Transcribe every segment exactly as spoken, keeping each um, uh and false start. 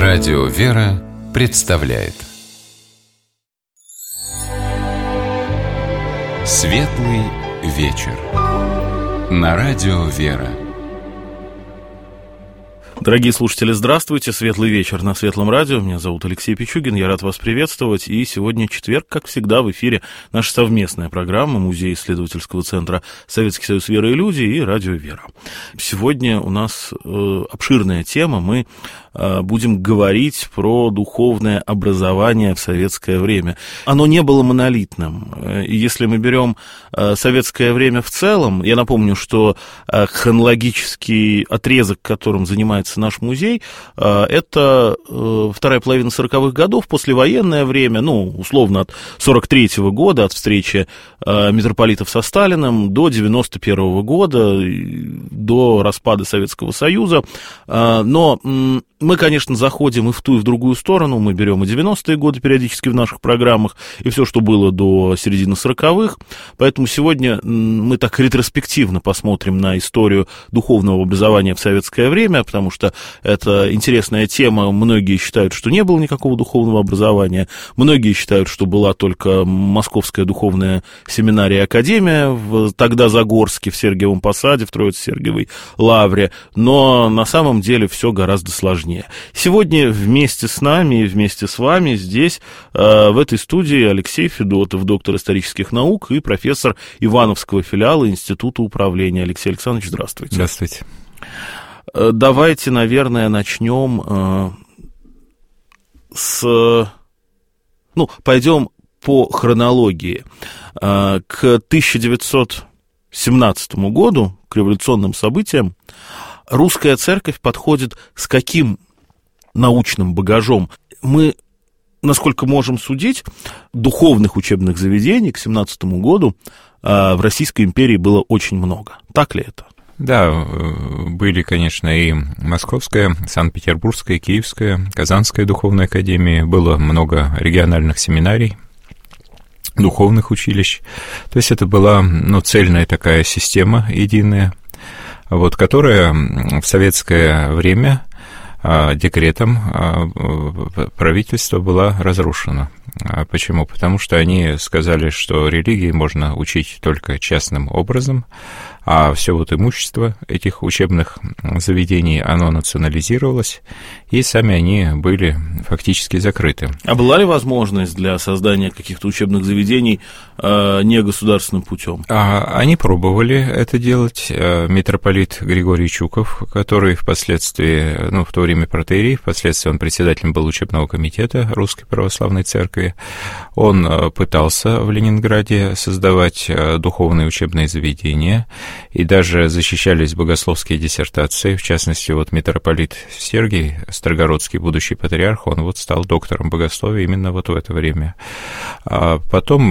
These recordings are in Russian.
Радио «Вера» представляет Светлый вечер на Радио «Вера». Дорогие слушатели, здравствуйте. Светлый вечер на Светлом радио. Меня зовут Алексей Пичугин. Я рад вас приветствовать. И сегодня четверг, как всегда, в эфире наша совместная программа Музея исследовательского центра «Советский союз веры и люди» и Радио «Вера». Сегодня у нас э, обширная тема. Мы э, будем говорить про духовное образование в советское время. Оно не было монолитным. И если мы берем э, советское время в целом, я напомню, что э, хронологический отрезок, которым занимается наш музей, это вторая половина сороковых годов, послевоенное время, ну, условно, от сорок третьего года, от встречи митрополитов со Сталиным, до девяносто первого года, до распада Советского Союза. Но мы, конечно, заходим и в ту, и в другую сторону. Мы берем и девяностые годы периодически в наших программах, и все, что было до середины сороковых. Поэтому сегодня мы так ретроспективно посмотрим на историю духовного образования в советское время, потому что это интересная тема. Многие считают, что не было никакого духовного образования. Многие считают, что была только Московская духовная семинария и академия, в, тогда Загорске, в Сергиевом Посаде, в Троице-Сергиевой лавре. Но на самом деле все гораздо сложнее. Сегодня вместе с нами и вместе с вами здесь, э, в этой студии, Алексей Федотов, доктор исторических наук и профессор Ивановского филиала Института управления. Алексей Александрович, здравствуйте. Здравствуйте. Э, давайте, наверное, начнем э, с... Ну, пойдем по хронологии. Э, к тысяча девятьсот семнадцатому году, к революционным событиям, русская церковь подходит с каким научным багажом? Мы, насколько можем судить, духовных учебных заведений к семнадцатому году в Российской империи было очень много. Так ли это? Да, были, конечно, и Московская, Санкт-Петербургская, Киевская, Казанская духовная академия, было много региональных семинарий, духовных училищ. То есть это была, ну, цельная такая система единая, вот, которая в советское время декретом правительства была разрушена. Почему? Потому что они сказали, что религии можно учить только частным образом, а все вот имущество этих учебных заведений, оно национализировалось, и сами они были фактически закрыты. А была ли возможность для создания каких-то учебных заведений э, негосударственным путем? А, они пробовали это делать. Митрополит Григорий Чуков, который впоследствии, ну, в то время протоиерей, впоследствии он председателем был учебного комитета Русской Православной Церкви, он пытался в Ленинграде создавать духовные учебные заведения, и даже защищались богословские диссертации, в частности, вот митрополит Сергий Строгородский, будущий патриарх, он вот стал доктором богословия именно вот в это время. А потом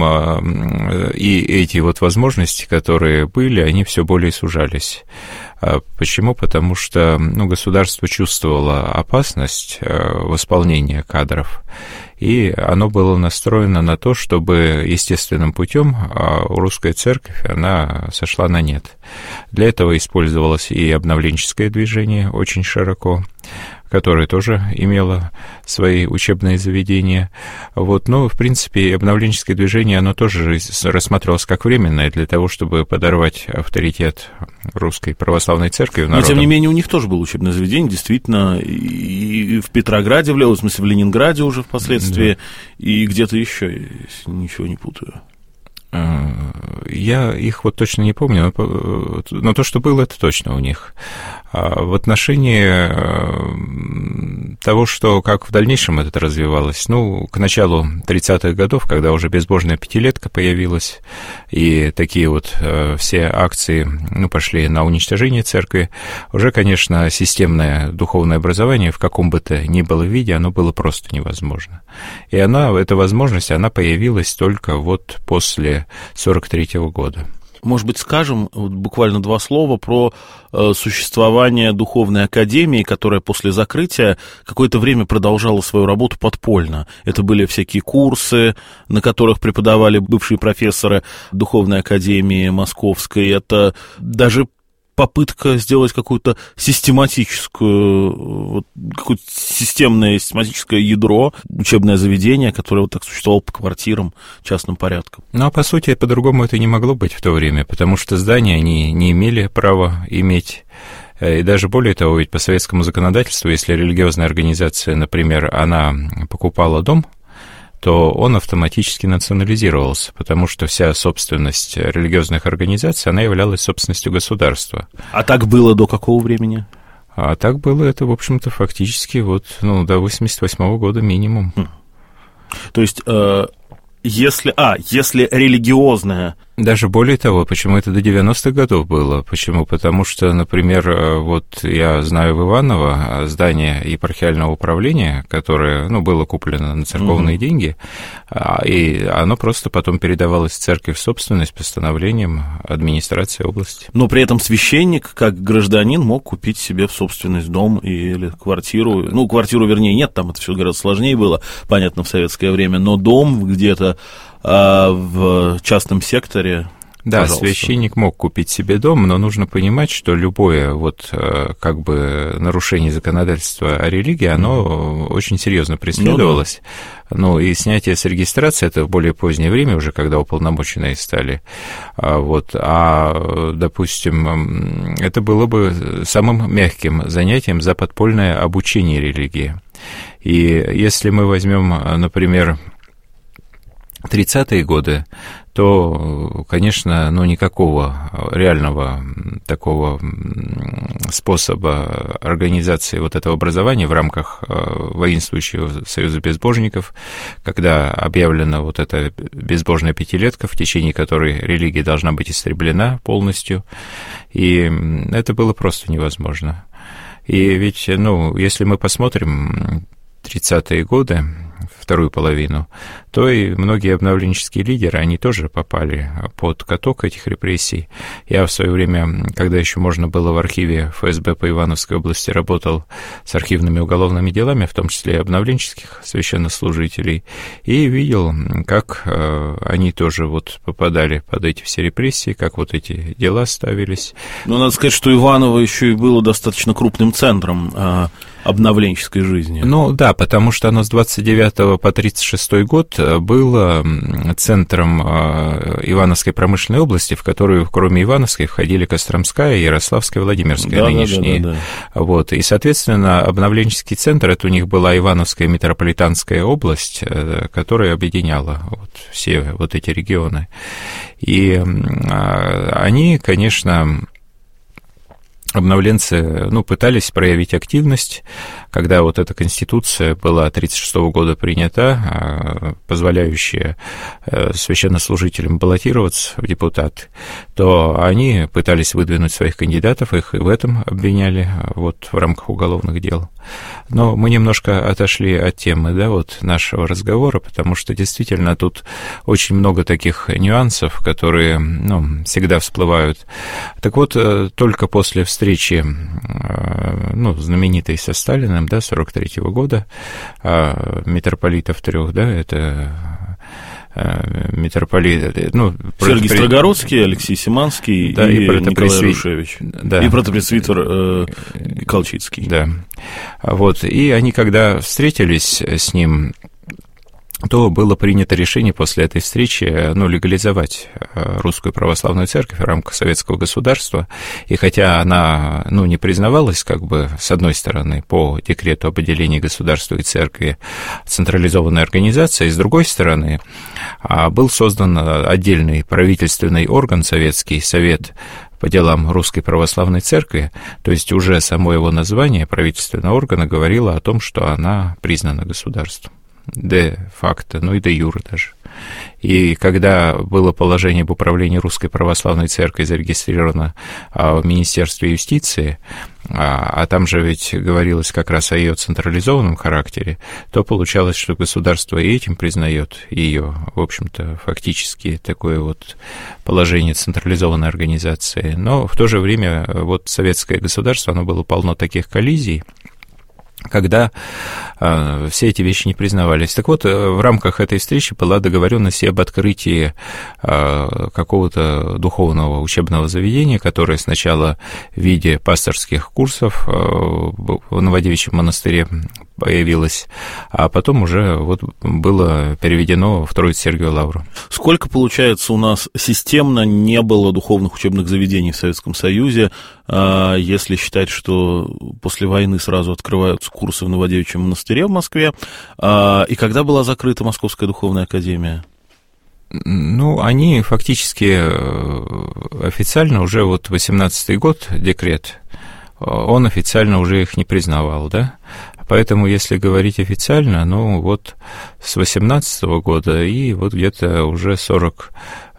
и эти вот возможности, которые были, они все более сужались. Почему? Потому что, ну, государство чувствовало опасность восполнения кадров, и оно было настроено на то, чтобы естественным путем русская церковь, она сошла на нет. Для этого использовалось и обновленческое движение очень широко, которое тоже имело свои учебные заведения. Вот. Но, в принципе, обновленческое движение, оно тоже рассматривалось как временное для того, чтобы подорвать авторитет Русской Православной Церкви. Но, тем не менее, у них тоже было учебное заведение, действительно, и в Петрограде, в смысле, в Ленинграде уже впоследствии, да, и где-то еще, если ничего не путаю. Я их вот точно не помню, но, но то, что было, это точно у них. В отношении того, что как в дальнейшем это развивалось, ну, к началу тридцатых годов, когда уже безбожная пятилетка появилась, и такие вот все акции, ну, пошли на уничтожение церкви, уже, конечно, системное духовное образование в каком бы то ни было виде, оно было просто невозможно. И она, эта возможность, она появилась только вот после сорок третьего года. Может быть, скажем вот буквально два слова про э, существование духовной академии, которая после закрытия какое-то время продолжала свою работу подпольно. Это были всякие курсы, на которых преподавали бывшие профессоры духовной академии Московской. Это даже попытка сделать какую-то систематическую, вот, какое-то системное систематическое ядро, учебное заведение, которое вот так существовало по квартирам частным порядком. Ну, а по сути, по-другому это не могло быть в то время, потому что здания они не имели права иметь. И даже более того, ведь по советскому законодательству, если религиозная организация, например, она покупала дом, то он автоматически национализировался, потому что вся собственность религиозных организаций, она являлась собственностью государства. А так было до какого времени? А так было это, в общем-то, фактически вот, ну, до восемьдесят восьмого года минимум. Хм. То есть, э, если, а, если религиозная... Даже более того, почему это до девяностых годов было? Почему? Потому что, например, вот я знаю в Иваново здание епархиального управления, которое, ну, было куплено на церковные mm-hmm. деньги, и оно просто потом передавалось в церковь в собственность постановлением администрации области. Но при этом священник, как гражданин, мог купить себе в собственность дом или квартиру. Ну, квартиру, вернее, нет, там это все гораздо сложнее было, понятно, в советское время, но дом где-то а в частном секторе. Да, пожалуйста. Священник мог купить себе дом, но нужно понимать, что любое вот как бы нарушение законодательства о религии, оно mm-hmm. очень серьезно преследовалось. Ну, да. ну и снятие с регистрации это в более позднее время, уже когда уполномоченные стали. Вот. А, допустим, это было бы самым мягким занятием за подпольное обучение религии. И если мы возьмем, например, тридцатые годы, то, конечно, ну, никакого реального такого способа организации вот этого образования в рамках воинствующего Союза безбожников, когда объявлена вот эта безбожная пятилетка, в течение которой религия должна быть истреблена полностью, и это было просто невозможно. И ведь, ну, если мы посмотрим тридцатые годы, вторую половину, то и многие обновленческие лидеры, они тоже попали под каток этих репрессий. Я в свое время, когда еще можно было в архиве эф эс бэ по Ивановской области, работал с архивными уголовными делами, в том числе и обновленческих священнослужителей, и видел, как они тоже вот попадали под эти все репрессии, как вот эти дела ставились. Ну, надо сказать, что Иваново еще и было достаточно крупным центром обновленческой жизни. Ну, да, потому что оно с двадцать девятого по тридцать шестой год было центром Ивановской промышленной области, в которую, кроме Ивановской, входили Костромская, Ярославская, Владимирская, да, нынешние. Да, да, да, да. Вот. И, соответственно, обновленческий центр, это у них была Ивановская метрополитанская область, которая объединяла вот все вот эти регионы. И они, конечно... Обновленцы, ну, пытались проявить активность, когда вот эта конституция была тридцать шестого года принята, позволяющая священнослужителям баллотироваться в депутаты, то они пытались выдвинуть своих кандидатов, их и в этом обвиняли вот в рамках уголовных дел. Но мы немножко отошли от темы, да, вот нашего разговора, потому что действительно тут очень много таких нюансов, которые, ну, всегда всплывают. Так вот, только после встречи, ну, знаменитой со Сталиным, да, сорок третьего года, митрополитов трех, да, это митрополит, ну, Сергий протопри... Строгородский, Алексей Симанский, да, и, и Николай Рушевич, да. И протопресвитер э, Колчицкий. Да, вот, и они, когда встретились с ним, то было принято решение после этой встречи, ну, легализовать Русскую Православную Церковь в рамках советского государства, и хотя она, ну, не признавалась, как бы, с одной стороны, по декрету об отделении государства и церкви централизованной организацией, с другой стороны, был создан отдельный правительственный орган, советский Совет по делам Русской Православной Церкви, то есть уже само его название правительственного органа говорило о том, что она признана государством. Де-факто, ну и де-юре даже. И когда было положение об управлении Русской Православной Церковью зарегистрировано в Министерстве юстиции, а там же ведь говорилось как раз о ее централизованном характере, то получалось, что государство и этим признает ее, в общем-то, фактически такое вот положение централизованной организации. Но в то же время вот советское государство, оно было полно таких коллизий, когда э, все эти вещи не признавались. Так вот, в рамках этой встречи была договоренность об открытии э, какого-то духовного учебного заведения, которое сначала в виде пасторских курсов э, в Новодевичьем монастыре появилось, а потом уже вот было переведено в Троице-Сергиеву лавру. Сколько, получается, у нас системно не было духовных учебных заведений в Советском Союзе, если считать, что после войны сразу открываются курсы в Новодевичьем монастыре в Москве, и когда была закрыта Московская духовная академия? Ну, они фактически официально уже вот восемнадцатый год, декрет, он официально уже их не признавал, да? Поэтому, если говорить официально, ну, вот с восемнадцатого года и вот где-то уже сорок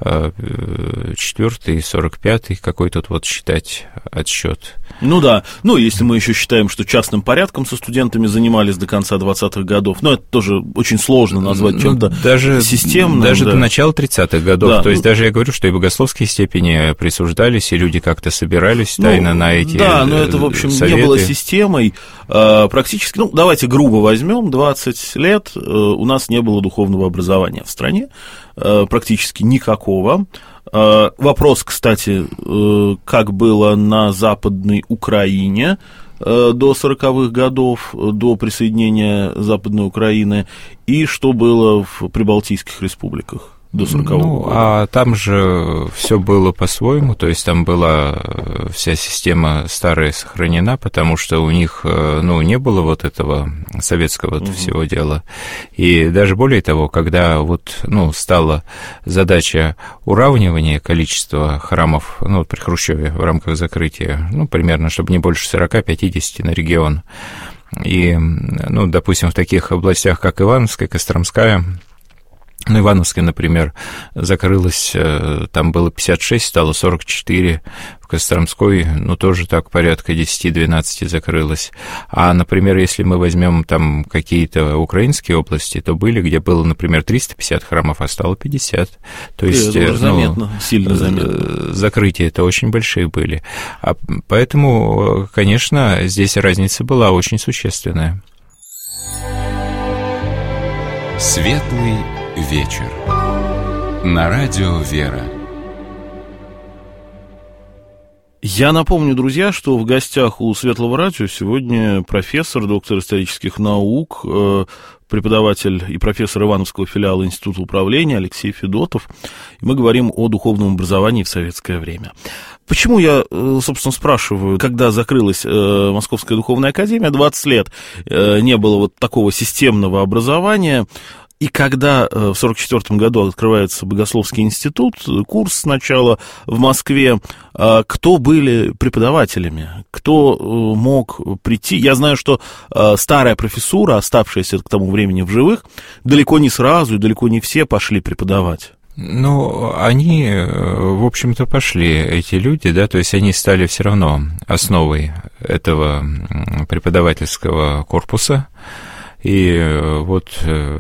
четвёртый, сорок пятый, какой тут вот считать отсчет. Ну да, ну если мы еще считаем, что частным порядком со студентами занимались до конца двадцатых годов, но это тоже очень сложно назвать ну, чем-то даже, системным. Даже да. до начала тридцатых годов, да, то есть ну, даже я говорю, что и богословские степени присуждались, и люди как-то собирались тайно ну, на эти Да, но это, в общем, советы. Не было системой, практически, ну давайте грубо возьмем, двадцать лет у нас не было духовного образования в стране, практически никакого. Вопрос, кстати, как было на Западной Украине до сороковых годов, до присоединения Западной Украины, и что было в прибалтийских республиках до сорокового ну, года. А там же все было по-своему, то есть там была вся система старая сохранена, потому что у них, ну, не было вот этого советского угу. всего дела. И даже более того, когда вот, ну, стала задача уравнивания количества храмов, ну, при Хрущеве в рамках закрытия, ну, примерно, чтобы не больше сорок-пятьдесят на регион. И, ну, допустим, в таких областях, как Ивановская, Костромская, ну, Ивановская, например, закрылась, там было пятьдесят шесть, стало сорок четыре, в Костромской, ну, тоже так порядка десять-двенадцать закрылось. А, например, если мы возьмем там какие-то украинские области, то были, где было, например, триста пятьдесят храмов, а стало пятьдесят. То есть, это ну, заметно, сильно заметно. Закрытия-то очень большие были. А поэтому, конечно, здесь разница была очень существенная. Светлый вечер. На радио «Вера». Я напомню, друзья, что в гостях у Светлого радио сегодня профессор, доктор исторических наук, преподаватель и профессор Ивановского филиала Института управления Алексей Федотов. И мы говорим о духовном образовании в советское время. Почему я, собственно, спрашиваю, когда закрылась Московская духовная академия, двадцать лет не было вот такого системного образования, и когда в сорок четвёртом году открывается Богословский институт, курс сначала в Москве, кто были преподавателями, кто мог прийти? Я знаю, что старая профессура, оставшаяся к тому времени в живых, далеко не сразу и далеко не все пошли преподавать. Ну, они, в общем-то, пошли, эти люди, да, то есть они стали все равно основой этого преподавательского корпуса. И вот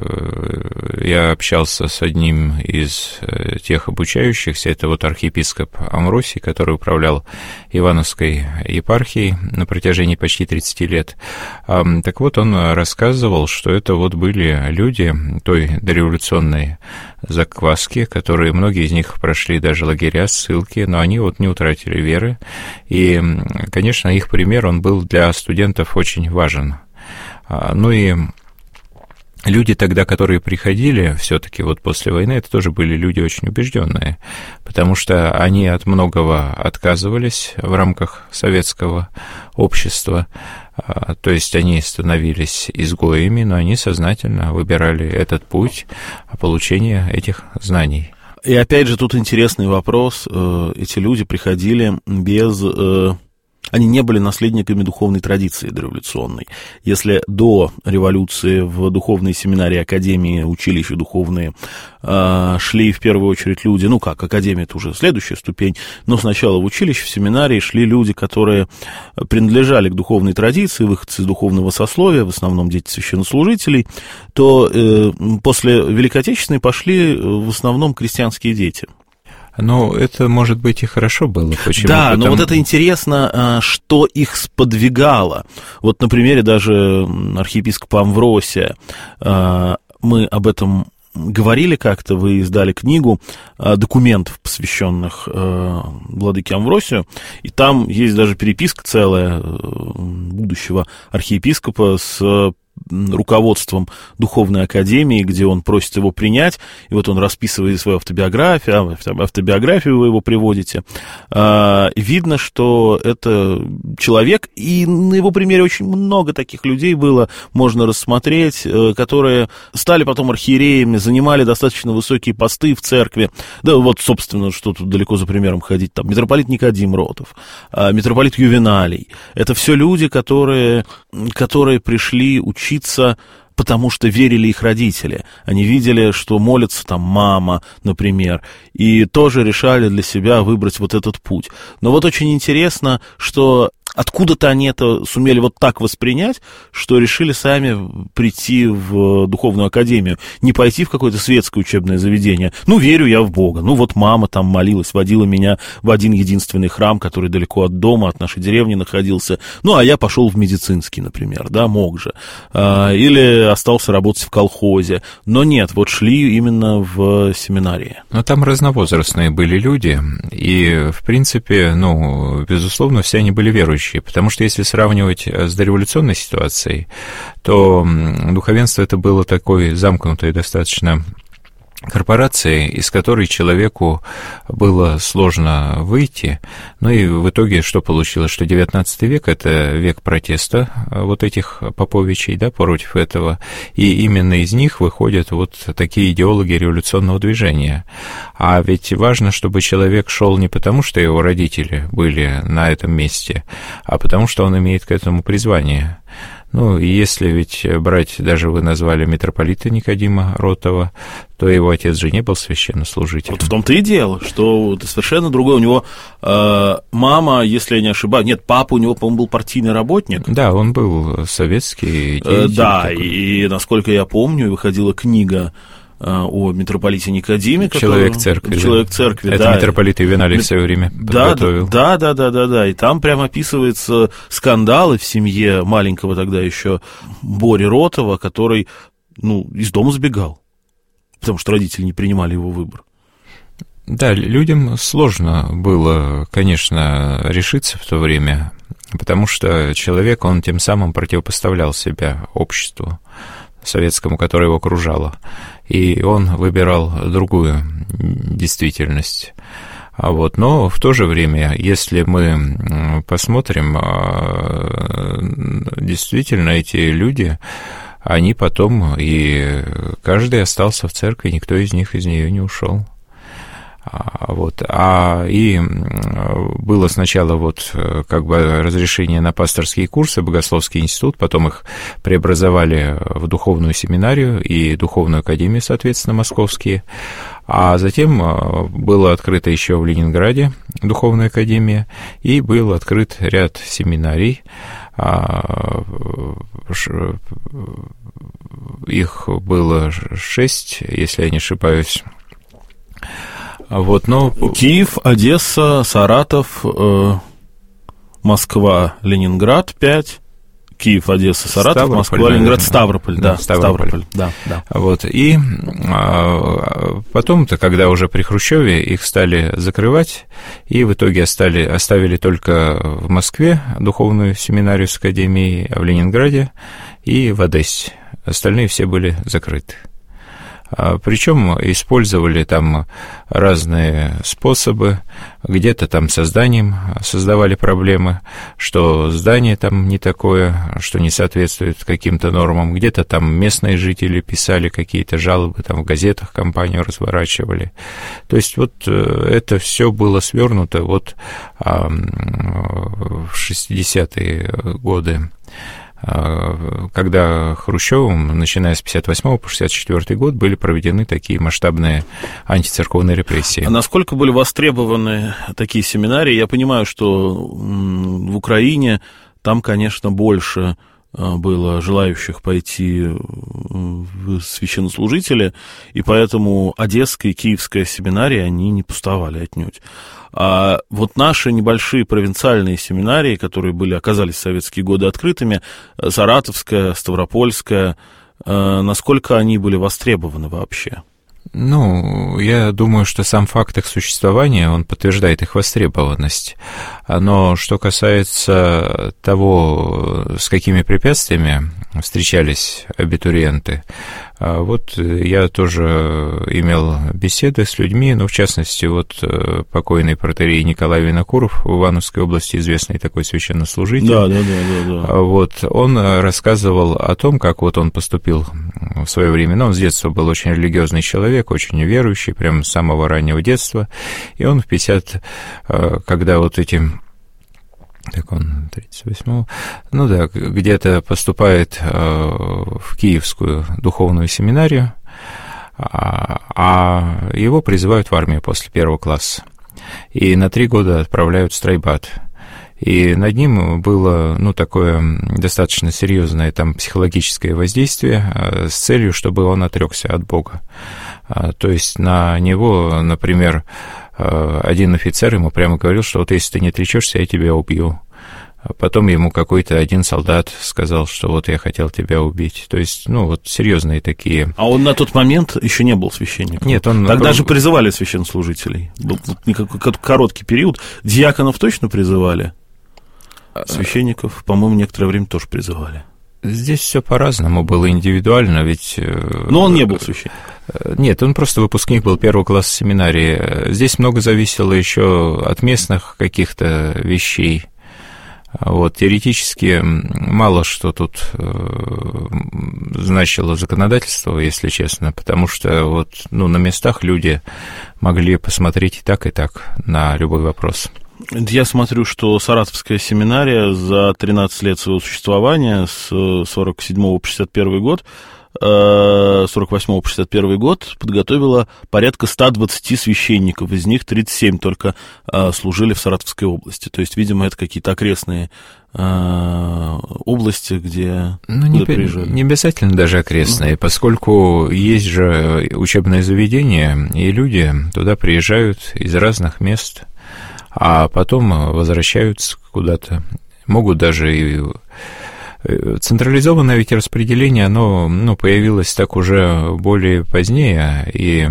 я общался с одним из тех обучающихся, это вот архиепископ Амвросий, который управлял Ивановской епархией на протяжении почти тридцати лет. Так вот, он рассказывал, что это вот были люди той дореволюционной закваски, которые, многие из них прошли даже лагеря, ссылки, но они вот не утратили веры. И, конечно, их пример, он был для студентов очень важен. Ну и люди тогда, которые приходили, все-таки вот после войны, это тоже были люди очень убежденные, потому что они от многого отказывались в рамках советского общества, то есть они становились изгоями, но они сознательно выбирали этот путь получения этих знаний. И опять же тут интересный вопрос, эти люди приходили без... Они не были наследниками духовной традиции дореволюционной. Если до революции в духовные семинарии, академии, училища духовные э, шли в первую очередь люди, ну как, академия — это уже следующая ступень, но сначала в училище, в семинарии шли люди, которые принадлежали к духовной традиции, выходцы из духовного сословия, в основном дети священнослужителей, то э, после Великой Отечественной пошли в основном крестьянские дети. Ну, это, может быть, и хорошо было. Почему? Да, Потому... но вот это интересно, что их сподвигало. Вот на примере даже архиепископа Амвросия мы об этом говорили как-то, вы издали книгу документов, посвященных владыке Амвросию, и там есть даже переписка целая будущего архиепископа с руководством Духовной Академии, где он просит его принять, и вот он расписывает свою автобиографию, автобиографию вы его приводите. Видно, что это человек, и на его примере очень много таких людей было, можно рассмотреть, которые стали потом архиереями, занимали достаточно высокие посты в церкви. Да вот, собственно, что тут далеко за примером ходить, там, митрополит Никодим Ротов, митрополит Ювеналий. Это все люди, которые, которые пришли учиться учиться, потому что верили их родители. Они видели, что молится там мама, например, и тоже решали для себя выбрать вот этот путь. Но вот очень интересно, что откуда-то они это сумели вот так воспринять, что решили сами прийти в Духовную Академию, не пойти в какое-то светское учебное заведение. Ну, верю я в Бога. Ну, вот мама там молилась, водила меня в один единственный храм, который далеко от дома, от нашей деревни находился. Ну, а я пошел в медицинский, например, да, мог же. Или остался работать в колхозе. Но нет, вот шли именно в семинарии. Но там разновозрастные были люди, и, в принципе, ну, безусловно, все они были верующие. Потому что если сравнивать с дореволюционной ситуацией, то духовенство это было такой замкнутой достаточно корпорацией, из которой человеку было сложно выйти. Ну и в итоге что получилось? Что девятнадцатый век — это век протеста вот этих поповичей, да, против этого. И именно из них выходят вот такие идеологи революционного движения. А ведь важно, чтобы человек шел не потому, что его родители были на этом месте, а потому что он имеет к этому призвание. Ну, и если ведь брать, даже вы назвали митрополита Никодима Ротова, то его отец же не был священнослужителем. Вот в том-то и дело, что это совершенно другое. У него э, мама, если я не ошибаюсь, нет, папа у него, по-моему, был партийный работник. Да, он был советский деятель. Э, да, такой. И, насколько я помню, выходила книга о митрополите Никодиме. Человек который... церкви. Человек церкви, это да. митрополит Ювеналий в свое время да, подготовил. Да, да, да, да, да. И там прямо описываются скандалы в семье маленького тогда еще Бори Ротова, который, ну, из дома сбегал, потому что родители не принимали его выбор. Да, людям сложно было, конечно, решиться в то время, потому что человек, он тем самым противопоставлял себя обществу советскому, которое его окружало, и он выбирал другую действительность. А вот, но в то же время, если мы посмотрим, действительно эти люди, они потом, и каждый остался в церкви, никто из них из нее не ушел. Вот. А и было сначала вот как бы разрешение на пасторские курсы, Богословский институт, потом их преобразовали в духовную семинарию и духовную академию, соответственно, московские. А затем было открыто еще в Ленинграде духовная академия, и был открыт ряд семинарий. Их было шесть, если я не ошибаюсь. Вот, но... Киев, Одесса, Саратов, э, Москва, Ленинград пять, Киев, Одесса, Саратов, Ставрополь, Москва, наверное. Ленинград, Ставрополь, да, да Ставрополь. Ставрополь, да, да. Вот, и а, потом-то, когда уже при Хрущеве их стали закрывать, и в итоге остали, оставили только в Москве духовную семинарию с академией, а в Ленинграде и в Одессе. Остальные все были закрыты. Причем использовали там разные способы, где-то там со зданием создавали проблемы, что здание там не такое, что не соответствует каким-то нормам, где-то там местные жители писали какие-то жалобы, там в газетах компанию разворачивали. То есть вот это все было свернуто вот в шестидесятые годы, когда Хрущевым, начиная с пятьдесят восьмого по шестьдесят четвёртый год, были проведены такие масштабные антицерковные репрессии. А насколько были востребованы такие семинарии? Я понимаю, что в Украине там, конечно, больше было желающих пойти в священнослужители, и поэтому Одесская и Киевская семинарии, они не пустовали отнюдь. А вот наши небольшие провинциальные семинарии, которые были, оказались в советские годы открытыми, Саратовская, Ставропольская, насколько они были востребованы вообще? Ну, я думаю, что сам факт их существования, он подтверждает их востребованность. Но что касается того, с какими препятствиями встречались абитуриенты, вот я тоже имел беседы с людьми, ну, в частности, вот покойный протоиерей Николай Винокуров в Ивановской области, известный такой священнослужитель. Да, да, да, да, да. Вот, он рассказывал о том, как вот он поступил в свое время. Ну, он с детства был очень религиозный человек, очень верующий, прям с самого раннего детства. И он в пятьдесят, когда вот этим... Так он тридцать восьмого, ну да, где-то поступает в Киевскую духовную семинарию, а его призывают в армию после первого класса. И на три года отправляют в стройбат. И над ним было, ну, такое достаточно серьезное там психологическое воздействие с целью, чтобы он отрекся от Бога. То есть на него, например, один офицер ему прямо говорил, что вот если ты не отречешься, я тебя убью. Потом ему какой-то один солдат сказал, что вот я хотел тебя убить. То есть, ну, вот серьезные такие... А он на тот момент еще не был священником? Нет, он... Тогда же призывали священнослужителей. Был короткий период. Диаконов точно призывали? Священников, по-моему, некоторое время тоже призывали. Здесь все по-разному было, индивидуально, ведь... Но он не был священником. Нет, он просто выпускник был первого класса семинарии. Здесь много зависело еще от местных каких-то вещей. Вот, теоретически мало что тут значило законодательство, если честно, потому что вот, ну, на местах люди могли посмотреть и так, и так на любой вопрос. Я смотрю, что Саратовская семинария за тринадцать лет своего существования, с сорок седьмого по шестьдесят первый год, сорок восьмого по шестьдесят первый год, подготовила порядка ста двадцати священников, из них тридцать семь только служили в Саратовской области. То есть, видимо, это какие-то окрестные области, где ну, не, приезжали. Не обязательно даже окрестные, ну. Поскольку есть же учебное заведение, и люди туда приезжают из разных мест, а потом возвращаются куда-то. Могут даже и... Централизованное ведь распределение, оно, ну, появилось так уже более позднее, и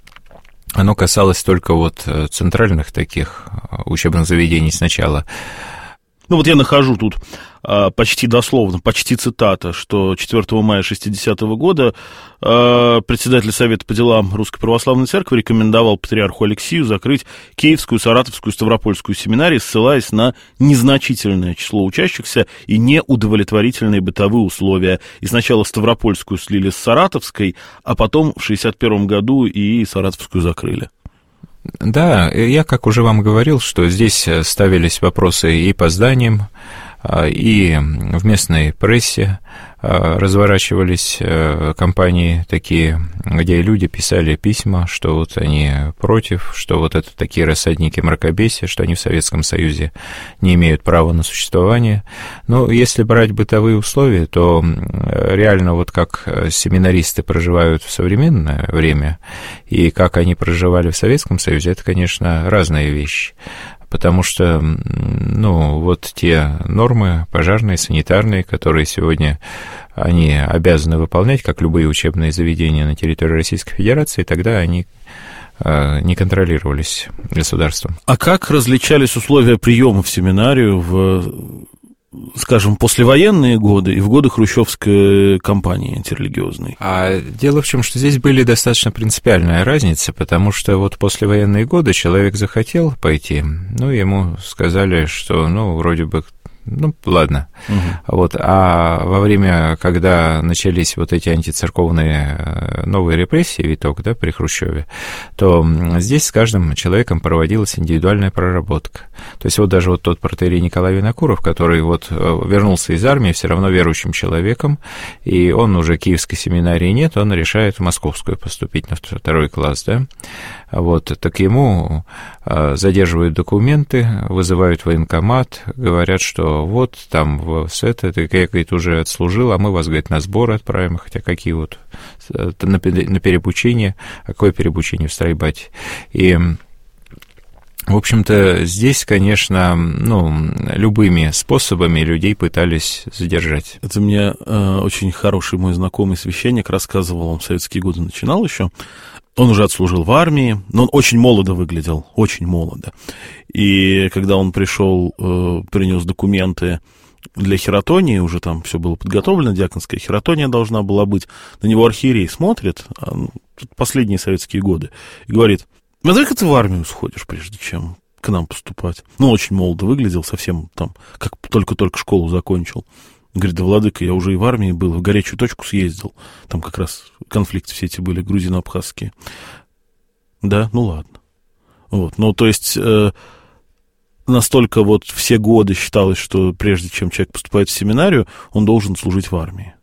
оно касалось только вот центральных таких учебных заведений сначала. Ну вот я нахожу тут а, почти дословно, почти цитата, что четвёртого мая шестидесятого года а, председатель Совета по делам Русской Православной Церкви рекомендовал патриарху Алексию закрыть Киевскую, Саратовскую, Ставропольскую семинарии, ссылаясь на незначительное число учащихся и неудовлетворительные бытовые условия. И сначала Ставропольскую слили с Саратовской, а потом в шестьдесят первом году и Саратовскую закрыли. Да, я, как уже вам говорил, что здесь ставились вопросы и по зданиям, и в местной прессе разворачивались кампании такие, где люди писали письма, что вот они против, что вот это такие рассадники мракобесия, что они в Советском Союзе не имеют права на существование. Но если брать бытовые условия, то реально вот как семинаристы проживают в современное время и как они проживали в Советском Союзе, это, конечно, разные вещи. Потому что, ну, вот те нормы пожарные, санитарные, которые сегодня они обязаны выполнять, как любые учебные заведения на территории Российской Федерации, тогда они э, не контролировались государством. А как различались условия приема в семинарию в, скажем, послевоенные годы и в годы хрущевской кампании антирелигиозной? А дело в чем, что здесь были достаточно принципиальная разница, потому что вот послевоенные годы человек захотел пойти, ну, ему сказали, что, ну, вроде бы, ну, ладно. Угу. Вот, а во время, когда начались вот эти антицерковные новые репрессии, виток, да, при Хрущеве, то здесь с каждым человеком проводилась индивидуальная проработка. То есть вот даже вот тот протоиерей Николай Винокуров, который вот вернулся из армии, все равно верующим человеком, и он уже киевской семинарии нет, он решает в московскую поступить на второй класс, да, вот, так ему задерживают документы, вызывают в военкомат, говорят, что что вот там с это, ты, говорит, уже отслужил, а мы вас, говорит, на сборы отправим, хотя какие вот, на переобучение, а какое переобучение в стройбате. И, в общем-то, здесь, конечно, ну, любыми способами людей пытались задержать. Это мне э, очень хороший мой знакомый священник рассказывал, он в советские годы начинал еще. Он уже отслужил в армии, но он очень молодо выглядел, очень молодо. И когда он пришел, э, принес документы для хератонии, уже там все было подготовлено, диаконская хератония должна была быть, на него архиерей смотрит, а, ну, последние советские годы, и говорит: «Смотри-ка ты в армию сходишь, прежде чем к нам поступать». Ну, очень молодо выглядел, совсем там, как только-только школу закончил. Говорит: «Да, владыка, я уже и в армии был, в горячую точку съездил». Там как раз конфликты все эти были, грузино-абхазские. Да, ну ладно. Вот, ну, то есть, э, настолько вот все годы считалось, что прежде чем человек поступает в семинарию, он должен служить в армии.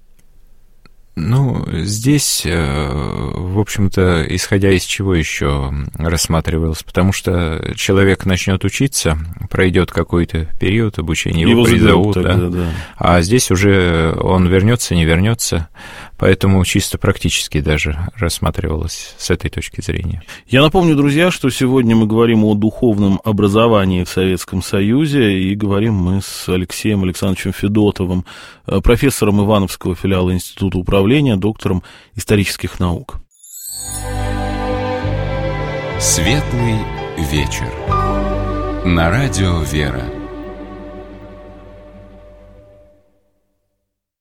Ну, здесь, в общем-то, исходя из чего еще рассматривалось, потому что человек начнет учиться, пройдет какой-то период обучения, его, его призовут, тогда, да. Да. А здесь уже он вернется, не вернется, поэтому чисто практически даже рассматривалось с этой точки зрения. Я напомню, друзья, что сегодня мы говорим о духовном образовании в Советском Союзе, и говорим мы с Алексеем Александровичем Федотовым, профессором Ивановского филиала Института управления, доктором исторических наук. Светлый вечер. На радио «Вера».